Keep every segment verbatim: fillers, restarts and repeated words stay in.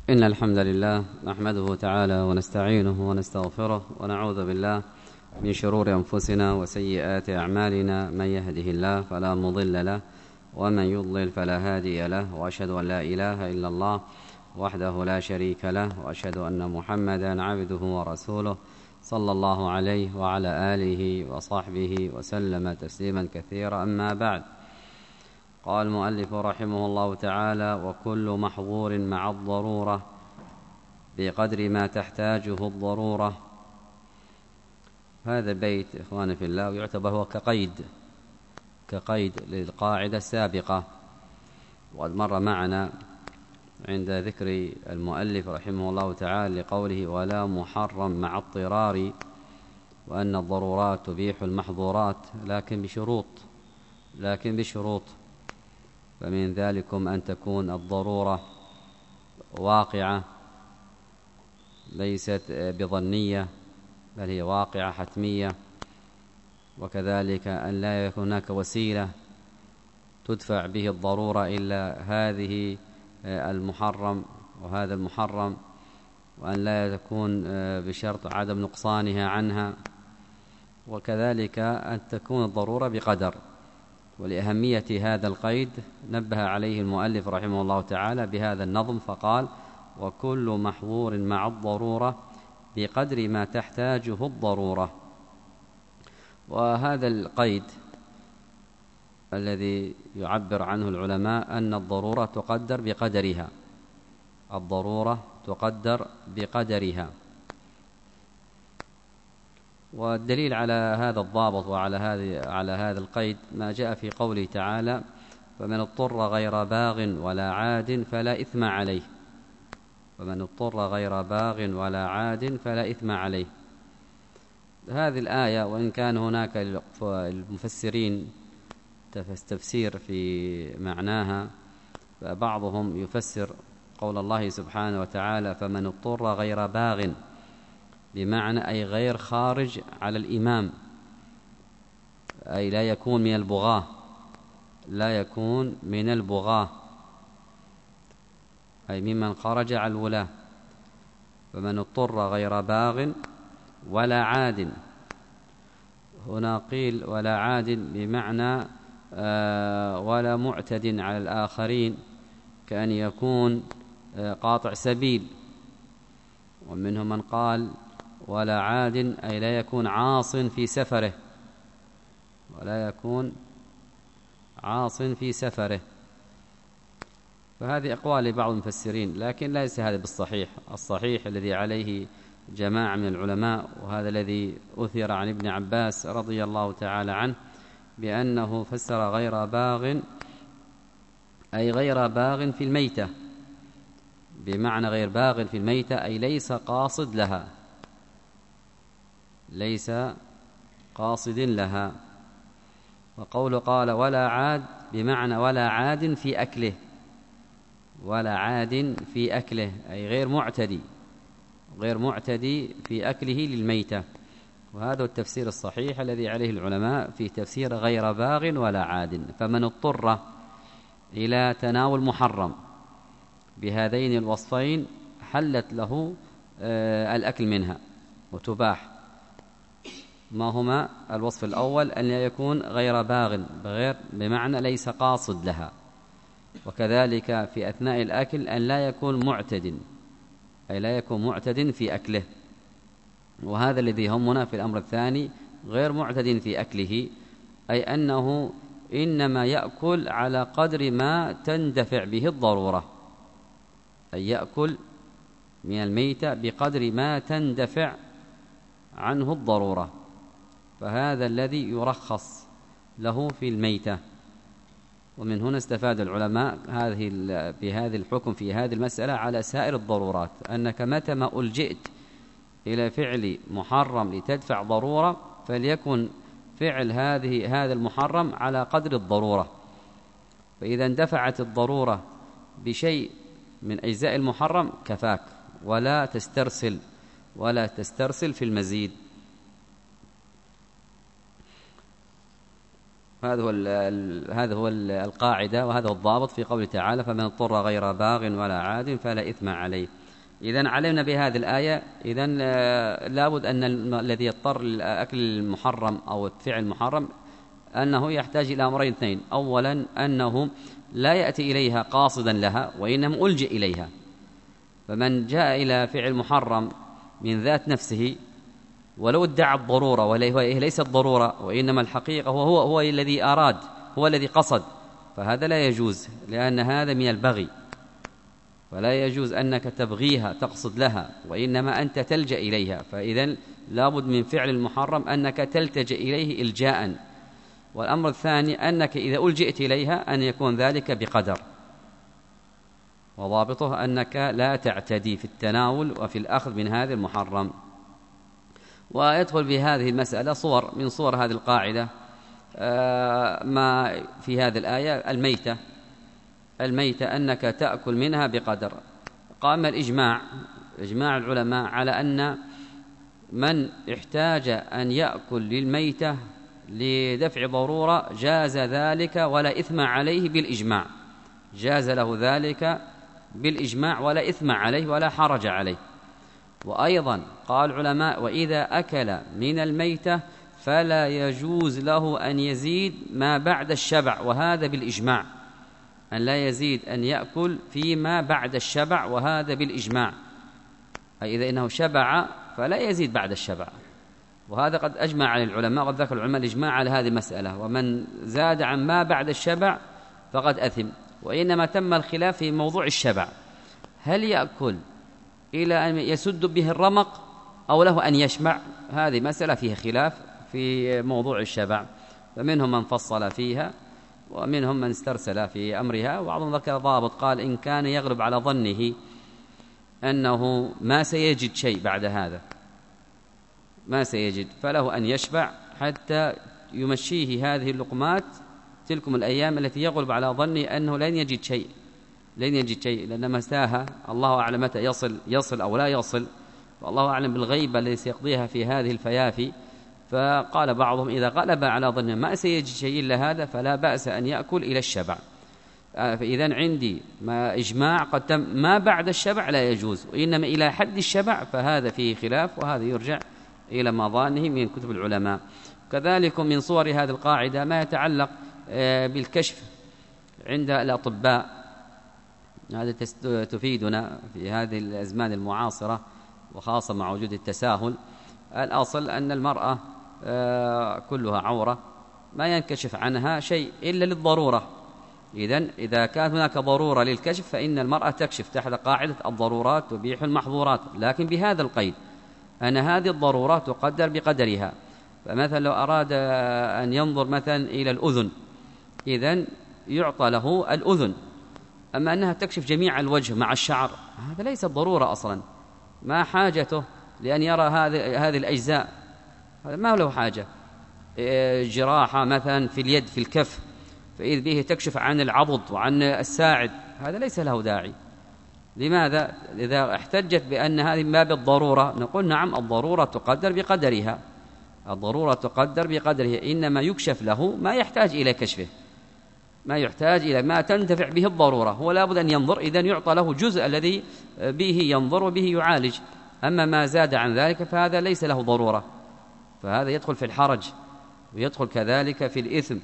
إن الحمد لله نحمده تعالى ونستعينه ونستغفره ونعوذ بالله من شرور أنفسنا وسيئات أعمالنا. من يهده الله فلا مضل له ومن يضلل فلا هادي له، وأشهد أن لا إله إلا الله وحده لا شريك له، وأشهد أن محمدا عبده ورسوله صلى الله عليه وعلى آله وصحبه وسلم تسليما كثيرا. أما بعد، قال المؤلف رحمه الله تعالى: وكل محظور مع الضرورة بقدر ما تحتاجه الضرورة. هذا البيت إخواني في الله يعتبر هو كقيد كقيد للقاعدة السابقة، وقد مر معنا عند ذكر المؤلف رحمه الله تعالى لقوله: ولا محرم مع اضطرار، وأن الضرورات تبيح المحظورات لكن بشروط لكن بشروط فمن ذلكم أن تكون الضرورة واقعة ليست بظنية، بل هي واقعة حتمية، وكذلك أن لا يكون هناك وسيلة تدفع به الضرورة إلا هذه المحرم وهذا المحرم، وأن لا تكون بشرط عدم نقصانها عنها، وكذلك أن تكون الضرورة بقدر. ولأهمية هذا القيد نبه عليه المؤلف رحمه الله تعالى بهذا النظم فقال: وكل محظور مع الضرورة بقدر ما تحتاجه الضرورة. وهذا القيد الذي يعبر عنه العلماء أن الضرورة تقدر بقدرها الضرورة تقدر بقدرها والدليل على هذا الضابط وعلى هذه على هذا القيد ما جاء في قوله تعالى: فمن اضطر غير باغ ولا عاد فلا إثم عليه فمن اضطر غير باغ ولا عاد فلا إثم عليه. هذه الآية وإن كان هناك المفسرين تفسير في معناها، فبعضهم يفسر قول الله سبحانه وتعالى: فمن اضطر غير باغ، بمعنى أي غير خارج على الإمام، أي لا يكون من البغاة لا يكون من البغاة أي ممن خرج على الولاة. فمن اضطر غير باغ ولا عاد، هنا قيل ولا عاد بمعنى آه ولا معتد على الآخرين، كأن يكون آه قاطع سبيل. ومنهم من قال ولا عاد أي لا يكون عاص في سفره ولا يكون عاص في سفره. فهذه أقوال لبعض المفسرين، لكن ليس هذا بالصحيح. الصحيح الذي عليه جماعة من العلماء، وهذا الذي أثر عن ابن عباس رضي الله تعالى عنه، بأنه فسر غير باغ أي غير باغ في الميتة، بمعنى غير باغ في الميتة أي ليس قاصد لها ليس قاصد لها. وقول قال ولا عاد بمعنى ولا عاد في أكله ولا عاد في أكله أي غير معتدي غير معتدي في أكله للميتة. وهذا التفسير الصحيح الذي عليه العلماء في تفسير غير باغ ولا عاد. فمن اضطر إلى تناول محرم بهذين الوصفين حلت له آه الأكل منها وتباح. ما هما؟ الوصف الأول أن يكون غير باغ بغير بمعنى ليس قاصد لها، وكذلك في أثناء الأكل أن لا يكون معتد أي لا يكون معتد في أكله. وهذا الذي همنا في الأمر الثاني غير معتد في أكله، أي أنه إنما يأكل على قدر ما تندفع به الضرورة، أي يأكل من الميتة بقدر ما تندفع عنه الضرورة. فهذا الذي يرخص له في الميتة. ومن هنا استفاد العلماء هذه بهذا الحكم في هذه المسألة على سائر الضرورات، أنك متى ما ألجئت إلى فعل محرم لتدفع ضرورة فليكن فعل هذه هذا المحرم على قدر الضرورة. فإذا اندفعت الضرورة بشيء من أجزاء المحرم كفاك، ولا تسترسل ولا تسترسل في المزيد. هذا هو هذا هو القاعدة وهذا هو الضابط في قوله تعالى: فمن اضطر غير باغ ولا عاد فلا إثم عليه. إذن علمنا بهذه الآية إذن لابد أن الذي يضطر لأكل المحرم أو فعل المحرم أنه يحتاج إلى أمرين اثنين: أولا أنه لا يأتي إليها قاصدا لها، وإنما ألجئ إليها. فمن جاء إلى فعل محرم من ذات نفسه ولو ادعى الضرورة وهي ليست ضرورة وإنما الحقيقة هو هو, هو الذي أراد، هو الذي قصد، فهذا لا يجوز، لأن هذا من البغي. فلا يجوز أنك تبغيها تقصد لها، وإنما أنت تلجأ إليها. فإذن لابد من فعل المحرم أنك تلتجئ إليه إلجاء. والأمر الثاني أنك إذا ألجئت إليها أن يكون ذلك بقدر، وضابطه أنك لا تعتدي في التناول وفي الأخذ من هذا المحرم. ويدخل في هذه المسألة صور من صور هذه القاعدة ما في هذه الآية: الميتة الميتة أنك تأكل منها بقدر. قام الإجماع إجماع العلماء على أن من احتاج أن يأكل للميتة لدفع ضرورة جاز ذلك ولا إثم عليه بالإجماع، جاز له ذلك بالإجماع ولا إثم عليه ولا حرج عليه. وأيضا قال العلماء: وإذا أكل من الميتة فلا يجوز له أن يزيد ما بعد الشبع، وهذا بالإجماع، أن لا يزيد أن يأكل فيما بعد الشبع، وهذا بالإجماع، أي إذا إنه شبع فلا يزيد بعد الشبع. وهذا قد أجمع على العلماء، قد ذكر العلماء الإجماع على هذه المسألة. ومن زاد عن ما بعد الشبع فقد أثم. وإنما تم الخلاف في موضوع الشبع: هل يأكل إلى أن يسد به الرمق أو له أن يشبع؟ هذه مسألة فيها خلاف في موضوع الشبع، فمنهم من فصل فيها ومنهم من استرسل في أمرها. وبعضهم ذكر ضابط قال: إن كان يغلب على ظنه أنه ما سيجد شيء بعد هذا، ما سيجد، فله أن يشبع حتى يمشيه هذه اللقمات تلكم الأيام التي يغلب على ظنه أنه لن يجد شيء، لن يجد شيء لأن مساها الله أعلم متى يصل يصل أو لا يصل، والله أعلم بالغيبة التي سيقضيها في هذه الفيافي. فقال بعضهم: إذا غلب على ظنه ما سيجد شيء إلا هذا فلا بأس أن يأكل إلى الشبع. فإذن عندي ما إجماع قد تم، ما بعد الشبع لا يجوز، وإنما إلى حد الشبع فهذا فيه خلاف، وهذا يرجع إلى مظانه من كتب العلماء. كذلك من صور هذه القاعدة ما يتعلق بالكشف عند الأطباء. هذا تفيدنا في هذه الأزمان المعاصرة، وخاصة مع وجود التساهل. الأصل أن المرأة كلها عورة، ما ينكشف عنها شيء إلا للضرورة. إذن إذا كانت هناك ضرورة للكشف فإن المرأة تكشف تحت قاعدة الضرورات تبيح المحظورات، لكن بهذا القيد أن هذه الضرورة تقدر بقدرها. فمثلا لو أراد أن ينظر مثلا إلى الأذن، إذن يعطى له الأذن. أما أنها تكشف جميع الوجه مع الشعر هذا ليس ضرورة أصلا، ما حاجته لأن يرى هذه هذه الأجزاء، هذا ما له حاجة. جراحة مثلا في اليد في الكف فإذ به تكشف عن العضد وعن الساعد، هذا ليس له داعي. لماذا؟ إذا احتجت بأن هذه ما بالضرورة نقول: نعم، الضرورة تقدر بقدرها، الضرورة تقدر بقدرها، إنما يكشف له ما يحتاج إلى كشفه، ما يحتاج إلى ما تنتفع به الضرورة، هو لابد أن ينظر، إذن يعطى له جزء الذي به ينظر وبه يعالج. أما ما زاد عن ذلك فهذا ليس له ضرورة، فهذا يدخل في الحرج ويدخل كذلك في الإثم.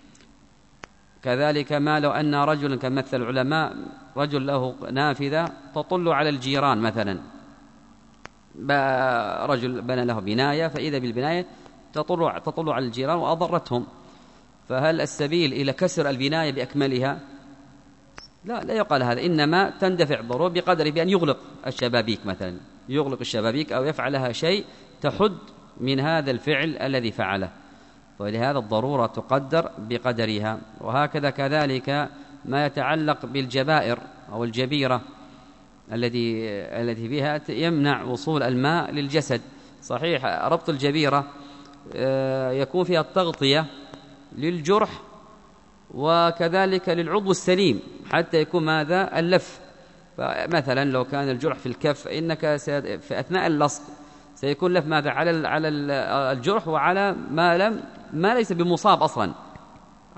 كذلك ما لو أن رجل كمثل العلماء رجل له نافذة تطل على الجيران مثلا، رجل بنى له بناية فإذا بالبناية تطل, تطل على الجيران وأضرتهم، فهل السبيل إلى كسر البناية بأكملها؟ لا، لا يقال هذا، إنما تندفع الضرورة بقدر بأن يغلق الشبابيك مثلا، يغلق الشبابيك أو يفعلها شيء تحد من هذا الفعل الذي فعله، ولهذا الضرورة تقدر بقدرها. وهكذا كذلك ما يتعلق بالجبائر أو الجبيرة التي التي بها يمنع وصول الماء للجسد. صحيح ربط الجبيرة يكون فيها التغطية للجرح وكذلك للعضو السليم حتى يكون ماذا اللف. فمثلا لو كان الجرح في الكف إنك في أثناء اللصق سيكون لف ماذا على على الجرح وعلى ما لم ما ليس بمصاب أصلا،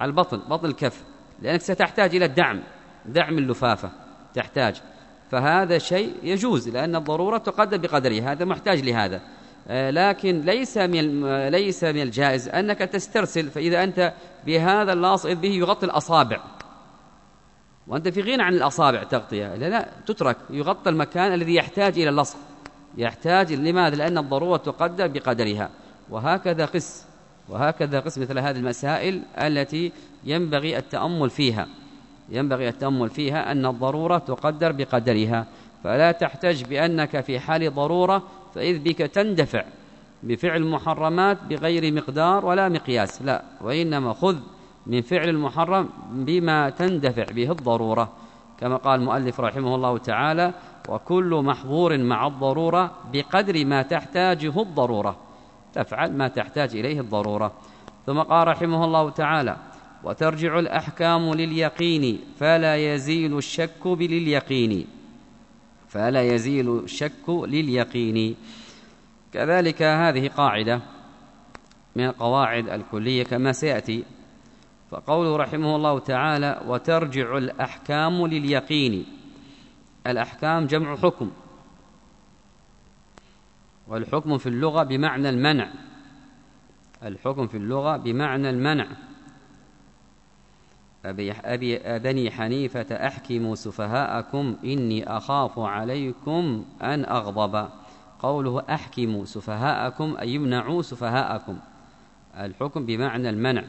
على البطن، بطن الكف، لأنك ستحتاج إلى الدعم، دعم اللفافة تحتاج، فهذا شيء يجوز لأن الضرورة تقدر بقدرها، هذا محتاج لهذا. لكن ليس من ليس من الجائز أنك تسترسل، فإذا أنت بهذا اللاصق به يغطي الأصابع وأنت في غنى عن الأصابع تغطية، لا لا تترك، يغطى المكان الذي يحتاج إلى اللصق، يحتاج. لماذا؟ لأن الضرورة تقدر بقدرها. وهكذا قس وهكذا قس مثل هذه المسائل التي ينبغي التأمل فيها، ينبغي التأمل فيها أن الضرورة تقدر بقدرها، فلا تحتج بأنك في حال ضرورة فإذ بك تندفع بفعل المحرمات بغير مقدار ولا مقياس، لا، وإنما خذ من فعل المحرم بما تندفع به الضرورة، كما قال المؤلف رحمه الله تعالى: وكل محظور مع الضرورة بقدر ما تحتاجه الضرورة، تفعل ما تحتاج إليه الضرورة. ثم قال رحمه الله تعالى: وترجع الأحكام لليقين فلا يزيل الشك باليقين، فلا يزيل الشك لليقين. كذلك هذه قاعدة من القواعد الكلية كما سيأتي. فقوله رحمه الله تعالى: وترجع الأحكام لليقين، الأحكام جمع حكم، والحكم في اللغة بمعنى المنع، الحكم في اللغة بمعنى المنع. أبي أبي أبني حنيفة أحكموا سفهاءكم إني أخاف عليكم أن أغضب. قوله أحكموا سفهاءكم أي يمنعوا سفهاءكم، الحكم بمعنى المنع.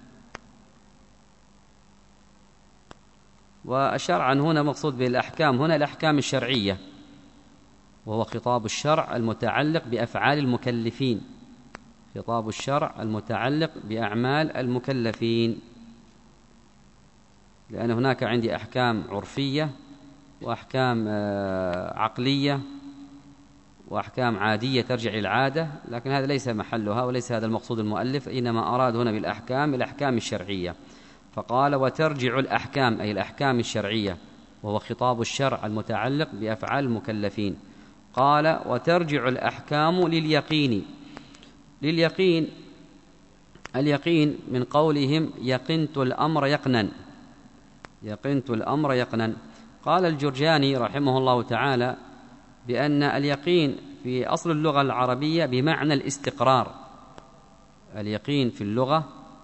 والشرع هنا مقصود بالأحكام هنا الأحكام الشرعية، وهو خطاب الشرع المتعلق بأفعال المكلفين، خطاب الشرع المتعلق بأعمال المكلفين، لأن هناك عندي أحكام عرفية وأحكام عقلية وأحكام عادية ترجع إلى العادة، لكن هذا ليس محلها وليس هذا المقصود المؤلف، إنما أراد هنا بالأحكام الأحكام الشرعية. فقال: وترجع الأحكام أي الأحكام الشرعية، وهو خطاب الشرع المتعلق بأفعال المكلفين. قال: وترجع الأحكام لليقين، لليقين، اليقين من قولهم يقنت الأمر يقنا، يقنت الأمر يقنا. قال الجرجاني رحمه الله تعالى بأن اليقين في أصل اللغة العربية بمعنى الاستقرار، اليقين في اللغة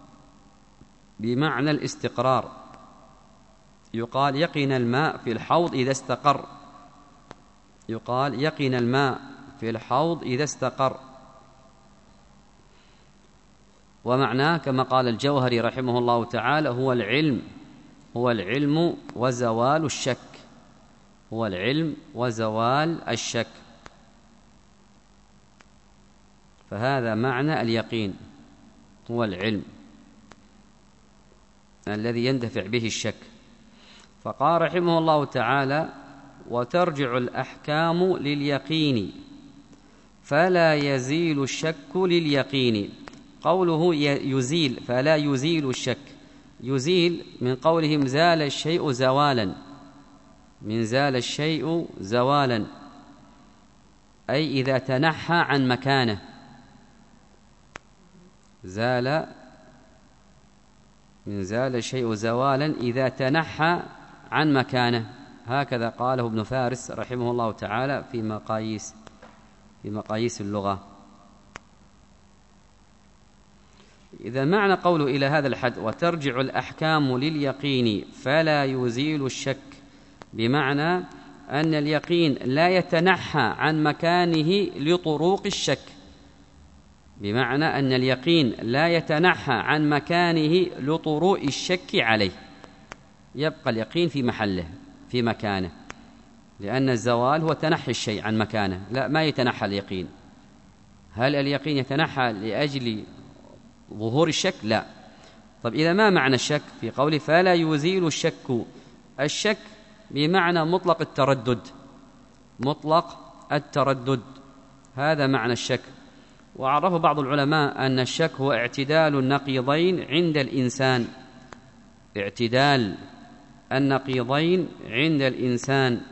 بمعنى الاستقرار. يقال يقن الماء في الحوض إذا استقر، يقال يقن الماء في الحوض إذا استقر. ومعناه كما قال الجوهري رحمه الله تعالى: هو العلم، هو العلم وزوال الشك، هو العلم وزوال الشك. فهذا معنى اليقين، هو العلم الذي يندفع به الشك. فقال رحمه الله تعالى: وترجع الأحكام لليقين فلا يزيل الشك لليقين. قوله يزيل فلا يزيل الشك، يزيل من قولهم زال الشيء زوالا، من زال الشيء زوالا أي إذا تنحى عن مكانه، زال من زال الشيء زوالا إذا تنحى عن مكانه، هكذا قاله ابن فارس رحمه الله تعالى في مقاييس في مقاييس اللغة. إذا معنى قوله إلى هذا الحد: وترجع الأحكام لليقين فلا يزيل الشك، بمعنى أن اليقين لا يتنحى عن مكانه لطروق الشك، بمعنى أن اليقين لا يتنحى عن مكانه لطروق الشك عليه، يبقى اليقين في محله في مكانه، لأن الزوال هو تنحي الشيء عن مكانه، لا ما يتنحى اليقين. هل اليقين يتنحى لأجل ظهور الشك؟ لا. طب إذا ما معنى الشك في قوله فلا يزيل الشك؟ الشك بمعنى مطلق التردد، مطلق التردد، هذا معنى الشك. وعرف بعض العلماء أن الشك هو اعتدال النقيضين عند الإنسان، اعتدال النقيضين عند الإنسان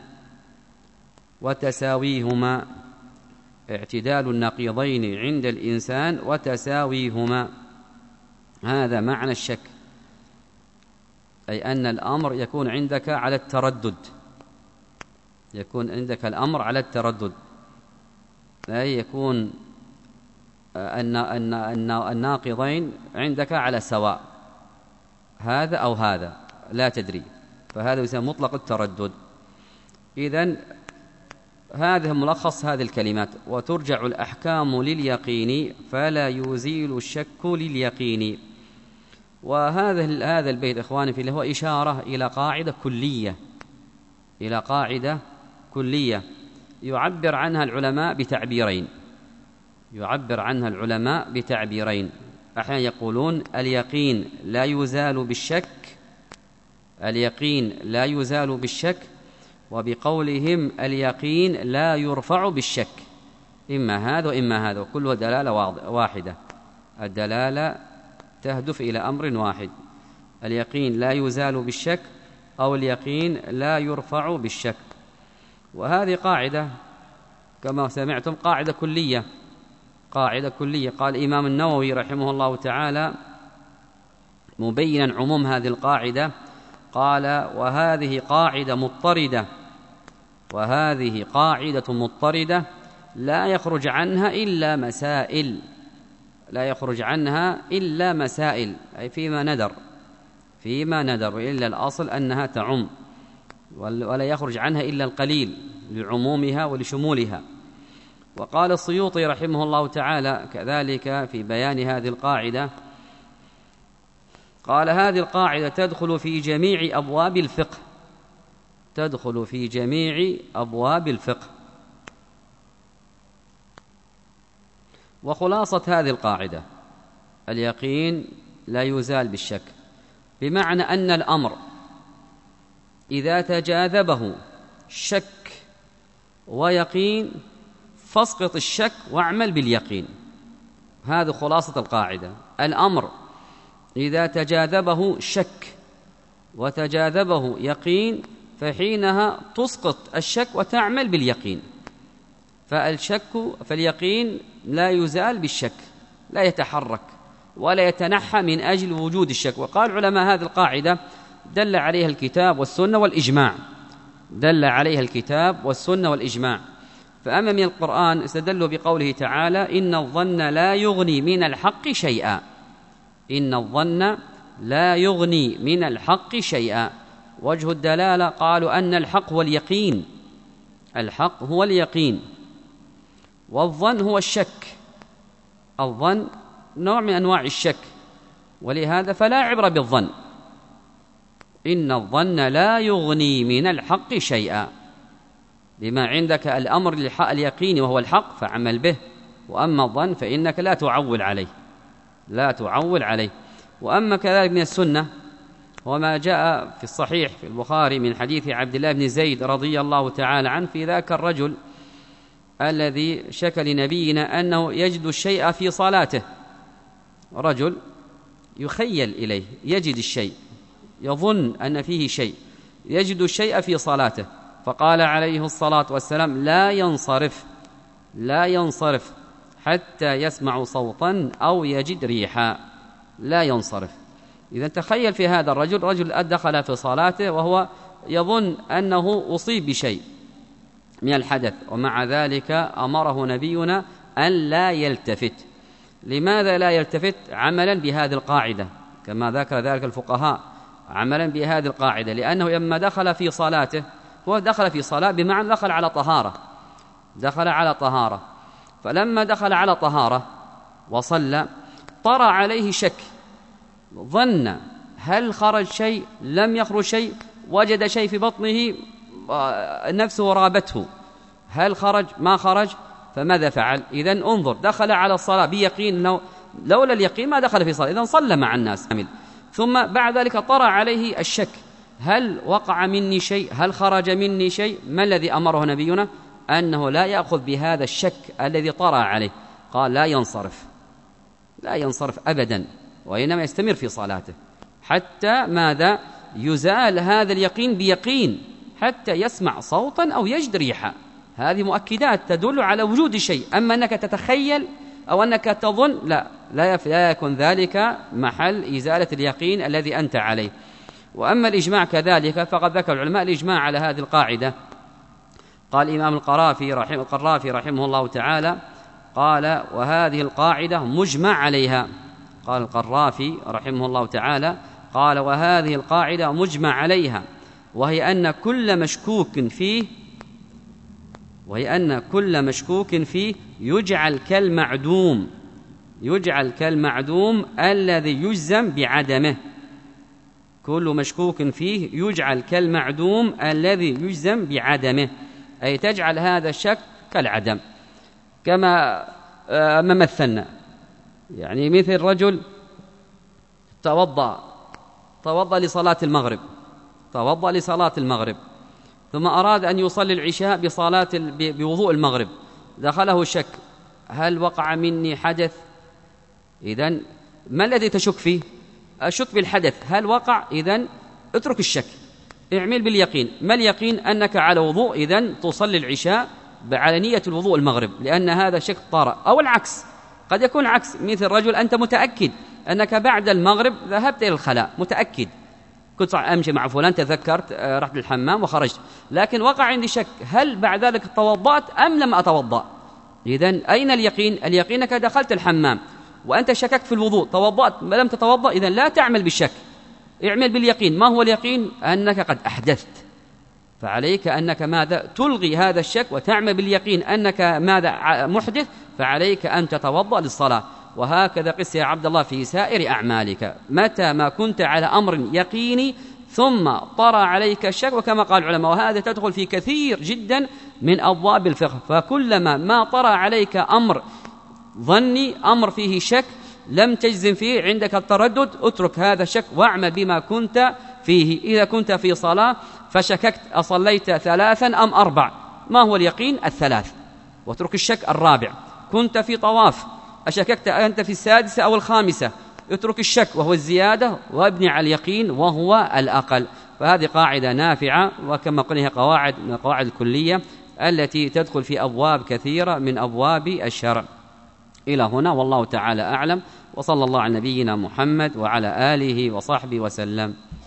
وتساويهما، اعتدال النقيضين عند الإنسان وتساويهما، هذا معنى الشك. أي أن الأمر يكون عندك على التردد، يكون عندك الأمر على التردد، أي يكون أن الناقضين عندك على سواء، هذا أو هذا لا تدري، فهذا يسمى مطلق التردد. إذن هذا ملخص هذه الكلمات. وترجع الأحكام لليقين فلا يزيل الشك لليقين. وهذا هذا البيت إخواني في الله هو إشارة إلى قاعدة كلية، إلى قاعدة كلية يعبر عنها العلماء بتعبيرين، يعبر عنها العلماء بتعبيرين. أحيانا يقولون اليقين لا يزال بالشك، اليقين لا يزال بالشك، وبقولهم اليقين لا يرفع بالشك، إما هذا وإما هذا، وكلها دلالة واحدة، الدلالة تهدف إلى أمر واحد، اليقين لا يزال بالشك أو اليقين لا يرفع بالشك. وهذه قاعدة كما سمعتم قاعدة كلية، قاعدة كلية. قال الإمام النووي رحمه الله تعالى مبينا عموم هذه القاعدة، قال وهذه قاعدة مضطردة، وهذه قاعدة مضطردة لا يخرج عنها إلا مسائل، لا يخرج عنها إلا مسائل، أي فيما ندر، فيما ندر، إلا الأصل أنها تعم، ولا يخرج عنها إلا القليل لعمومها ولشمولها. وقال السيوطي رحمه الله تعالى كذلك في بيان هذه القاعدة، قال هذه القاعدة تدخل في جميع أبواب الفقه، تدخل في جميع أبواب الفقه. وخلاصة هذه القاعدة اليقين لا يزال بالشك، بمعنى أن الأمر إذا تجاذبه شك ويقين فاسقط الشك واعمل باليقين. هذا خلاصة القاعدة، الأمر إذا تجاذبه شك وتجاذبه يقين فحينها تسقط الشك وتعمل باليقين. فالشك فاليقين لا يزال بالشك، لا يتحرك ولا يتنحى من أجل وجود الشك. وقال علماء هذه القاعدة دل عليها الكتاب والسنة والإجماع، دل عليها الكتاب والسنة والإجماع. فأما من القرآن استدلوا بقوله تعالى إن الظن لا يغني من الحق شيئا، إن الظن لا يغني من الحق شيئا. وجه الدلالة قالوا أن الحق هو اليقين، الحق هو اليقين، والظن هو الشك، الظن نوع من أنواع الشك، ولهذا فلا عبرة بالظن. إن الظن لا يغني من الحق شيئا، بما عندك الأمر اليقين وهو الحق فعمل به، وأما الظن فإنك لا تعول عليه، لا تعول عليه. وأما كذلك من السنة وما جاء في الصحيح في البخاري من حديث عبد الله بن زيد رضي الله تعالى عنه في ذاك الرجل الذي شكى لنبينا أنه يجد الشيء في صلاته، رجل يخيل إليه يجد الشيء، يظن أن فيه شيء، يجد الشيء في صلاته، فقال عليه الصلاة والسلام لا ينصرف، لا ينصرف حتى يسمع صوتا أو يجد ريحا، لا ينصرف. إذا تخيل في هذا الرجل، رجل دخل في صلاته وهو يظن أنه أصيب بشيء من الحدث، ومع ذلك أمره نبينا أن لا يلتفت. لماذا لا يلتفت؟ عملا بهذه القاعدة كما ذكر ذلك الفقهاء، عملا بهذه القاعدة، لأنه لما دخل في صلاته، هو دخل في صلاة بمعنى دخل على طهارة، دخل على طهارة، فلما دخل على طهارة وصلى طرأ عليه شك، ظن هل خرج شيء لم يخرج شيء، وجد شيء في بطنه نفسه رابته، هل خرج ما خرج، فماذا فعل؟ إذن انظر، دخل على الصلاة بيقين أنه لولا اليقين ما دخل في صلاة، إذن صلى مع الناس. ثم بعد ذلك طرأ عليه الشك، هل وقع مني شيء، هل خرج مني شيء؟ ما الذي أمره نبينا؟ أنه لا يأخذ بهذا الشك الذي طرأ عليه، قال لا ينصرف، لا ينصرف أبدا، وإنما يستمر في صلاته حتى ماذا؟ يزال هذا اليقين بيقين، حتى يسمع صوتا أو يجد ريحا. هذه مؤكدات تدل على وجود شيء. أما أنك تتخيل أو أنك تظن، لا لا يكون ذلك محل إزالة اليقين الذي أنت عليه. وأما الإجماع كذلك فقد ذكر العلماء الإجماع على هذه القاعدة. قال الإمام القرافي رحمه, القرافي رحمه الله تعالى قال وهذه القاعدة مجمع عليها. قال القرافي رحمه الله تعالى قال وهذه القاعدة مجمع عليها، وهي أن كل مشكوك فيه وهي أن كل مشكوك فيه يجعل كالمعدوم يجعل كالمعدوم الذي يجزم بعدمه. كل مشكوك فيه يجعل كالمعدوم الذي يجزم بعدمه، أي تجعل هذا الشك كالعدم، كما ما مثلنا. يعني مثل رجل توضأ توضأ لصلاة المغرب توضأ لصلاة المغرب ثم أراد أن يصلي العشاء بصلاة بوضوء المغرب، دخله الشك هل وقع مني حدث؟ إذن ما الذي تشك فيه؟ أشك بالحدث، هل وقع؟ إذن اترك الشك، اعمل باليقين. ما اليقين؟ أنك على وضوء، إذن تصلي العشاء على نية الوضوء المغرب، لأن هذا شك طارئ. أو العكس، قد يكون عكس، مثل رجل أنت متأكد أنك بعد المغرب ذهبت إلى الخلاء، متأكد كنت أمشي مع فلان تذكرت رحت للحمام وخرجت، لكن وقع عندي شك هل بعد ذلك توضأت أم لم أتوضأ؟ إذن أين اليقين؟ اليقين أنك دخلت الحمام وأنت شككت في الوضوء، توضأت ما لم تتوضأ، إذن لا تعمل بالشك، اعمل باليقين. ما هو اليقين؟ أنك قد أحدثت، فعليك أنك ماذا؟ تلغي هذا الشك وتعمل باليقين أنك ماذا؟ محدث، فعليك أن تتوضأ للصلاة. وهكذا قس يا عبد الله في سائر أعمالك، متى ما كنت على أمر يقيني ثم طرى عليك الشك، وكما قال العلماء وهذا تدخل في كثير جدا من أبواب الفقه، فكلما ما طرى عليك أمر ظني، أمر فيه شك لم تجزم فيه، عندك التردد، اترك هذا الشك واعمل بما كنت فيه. إذا كنت في صلاة فشككت أصليت ثلاثا أم أربع، ما هو اليقين؟ الثلاث، واترك الشك الرابع. كنت في طواف أشككت أنت في السادسة أو الخامسة، اترك الشك وهو الزيادة وابني على اليقين وهو الأقل. فهذه قاعدة نافعة، وكما قلنا هي قواعد من القواعد الكلية التي تدخل في أبواب كثيرة من أبواب الشرع. إلى هنا والله تعالى أعلم، وصلى الله على نبينا محمد وعلى آله وصحبه وسلم.